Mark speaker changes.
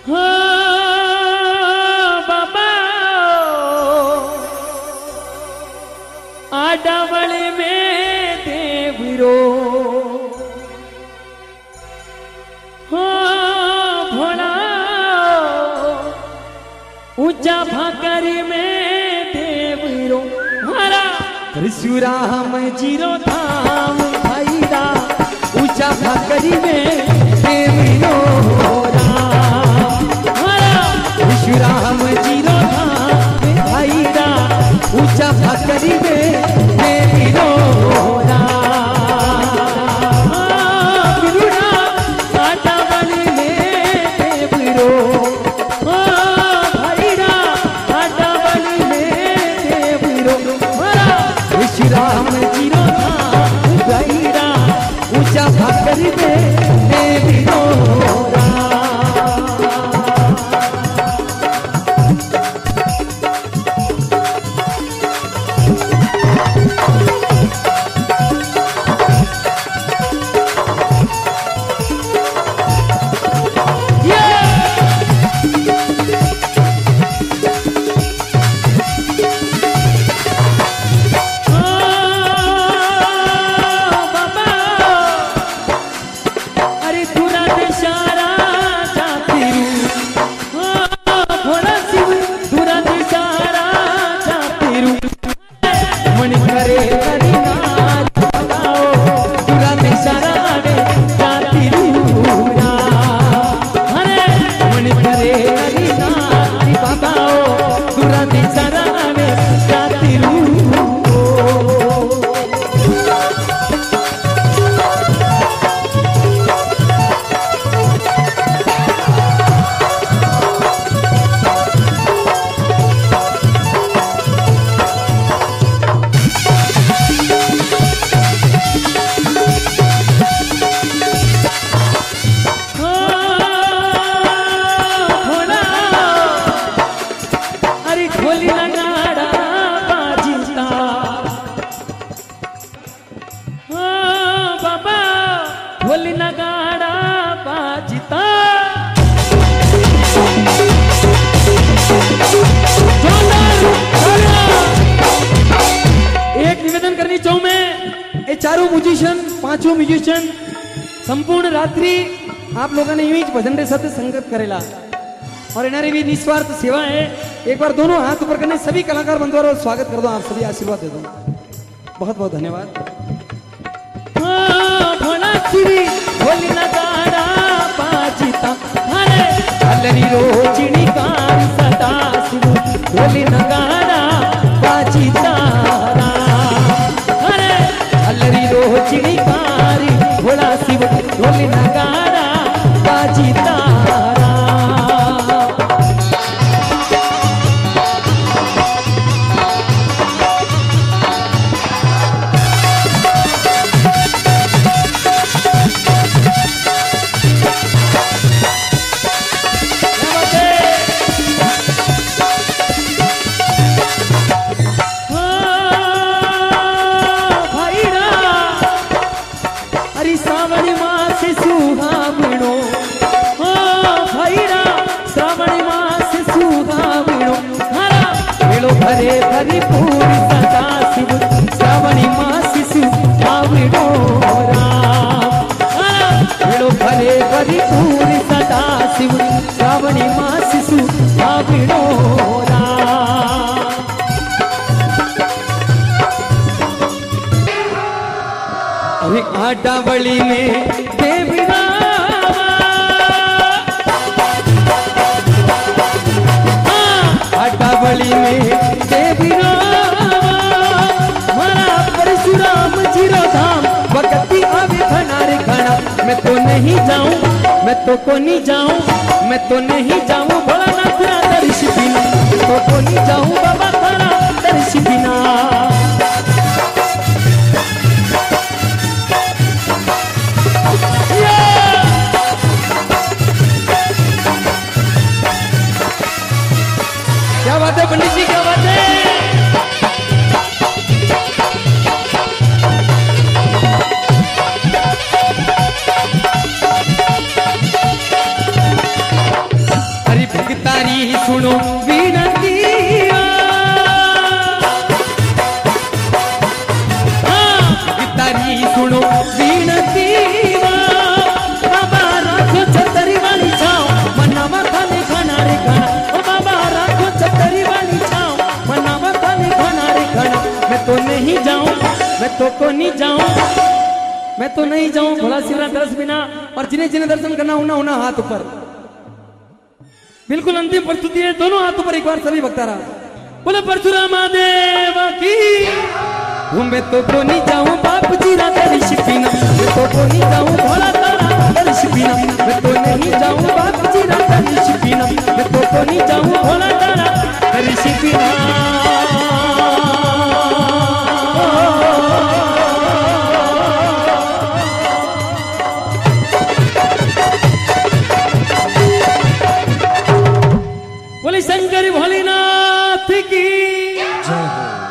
Speaker 1: बाबा आडावली में देवरो भोला ऊंचा भाकरी में देवरो हरा परशुराम जीरो धाम भाईरा ऊंचा भाकरी में देवरो परशुराम जीरो धाम भाईरा ऊंचा भाकरी में देवरो राम जीरो धाम भाईरा ऊंचा भाकरी में देवरो चारों म्यूजिशियन पांचों म्यूजिशियन संपूर्ण रात्रि आप लोगों ने यूं ही भजन रे साथ संगत करेला और इनारे भी निस्वार्थ सेवा है। एक बार दोनों हाथ ऊपर करने सभी कलाकार बंधुओं को स्वागत कर दो, आप सभी आशीर्वाद दे दो। बहुत बहुत धन्यवाद। भोला शिवी भोली नगाड़ा बाजिता हरे अलरी रोजिनी कान सदा शिव भोली नगाड़ा बाजिता अलरी रोजिनी कारी भोला शिव ढोली नगाड़ा बाजिता हरे हरि पूरी सदा शिव श्रावणी मास सुहावणो राम हरे हरि पूरी सदा शिव श्रावणी मास सुहावणो राम। अभी आडावली में देवरा आडावली में देवरा हमारा परशुराम जीरो धाम भक्ति आवे घना रे घना। मैं तो नहीं जाऊं, मैं तो को नहीं जाऊं, मैं तो नहीं जाऊं भोलानाथ तेरा दर्श बिना, तो को नहीं जाऊं बाबा तेरा दर्श बिना। क्या बात है पंडित जी, क्या बात है। तो को नहीं जाऊं, मैं तो नहीं जाऊं भोला शिवराज दर्श बिना। और जिन्हें जिन्हें दर्शन करना होना होना हाथ ऊपर। बिल्कुल अंतिम प्रस्तुति है, दोनों हाथ ऊपर एक बार सभी भक्तारा बोले परशुराम देव की। मैं तो को नहीं जाऊं बाप जी रात ऋष बिना, मैं तो को नहीं जाऊं भोला तारा ऋष बिना, मैं तो नहीं जाऊं बाप जी रात ऋष बिना, मैं तो को नहीं जाऊं भोला तारा ऋष बिना। बोले शंकर भोलेनाथ की जय हो।